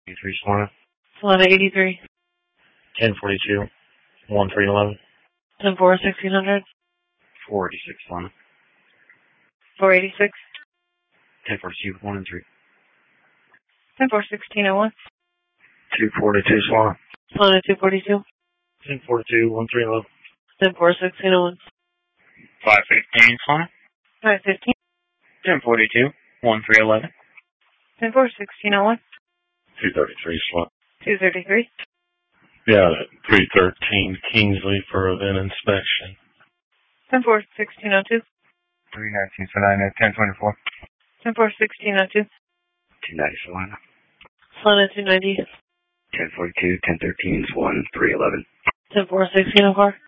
83 Solana. Solana 83. 1042. 1311. 10-4, 1600. 486 Solana. 486. 1042. 1 and 3. 10-4, 1601. 242 Solana. Solana 242. 1042. 1311. 10-4, 1601. 515 Solana. 515. 1042. 1311. 10-4, 1601. 233 Solana. 233. Yeah, that 313 Kingsley for event inspection. 10-4, 1602. 319 Solana. 1024. 10-4, 1602. 290 Solana. Solana 290. 1042. 1013 is 1311. 10-4, 1604.